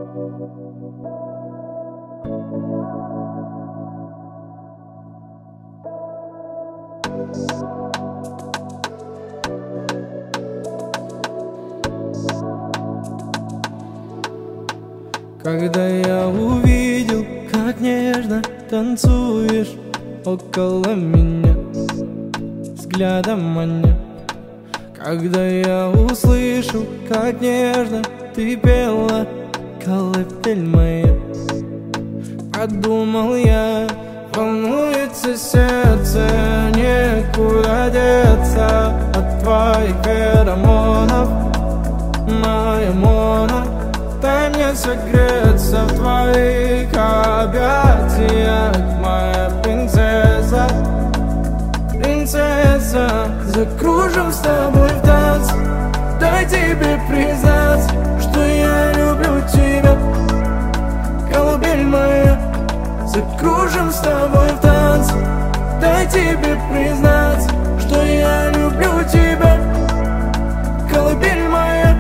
Когда я увидел, как нежно танцуешь около меня, взглядом маня. Когда я услышал, как нежно ты пела, колыбель моя, подумал я, волнуется сердце, некуда деться от твоих феромонов, моя Мона. Дай мне согреться в твоих объятиях, моя принцесса, принцесса. Закружим с тобой в танц, дай тебе признаться, что я люблю тебя, колыбель моя. Закружим с тобой в танц, дай тебе признаться, что я люблю тебя, колыбель моя.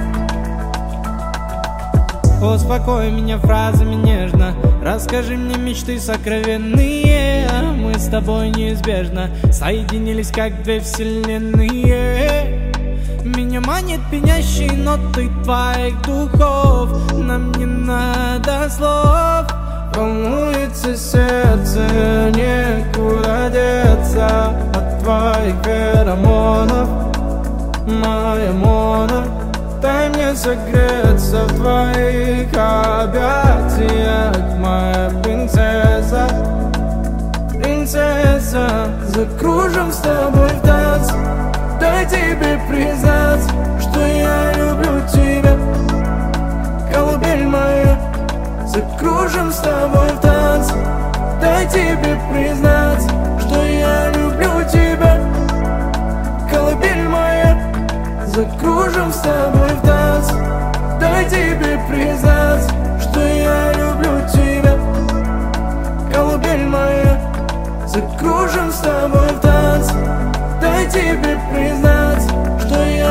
Успокой меня фразами нежно, расскажи мне мечты сокровенные. Мы с тобой неизбежно соединились, как две вселенные. Меня манит пенящие ноты твоих духов, нам не надо слов. Волнуется сердце, некуда деться от твоих феромонов, моя Мона. Дай мне согреться в твоих объятиях, моя принцесса, принцесса. Закружим с тобой в танц, дай тебе признаться, что я люблю тебя, колыбель моя. Закружим с тобой в танц, дай тебе признаться, что я люблю тебя, колыбель моя. Закружим с тобой в танц, дай тебе признаться, что я люблю тебя, колыбель моя. Закружим с тобой в танц, дай тебе признаться, что я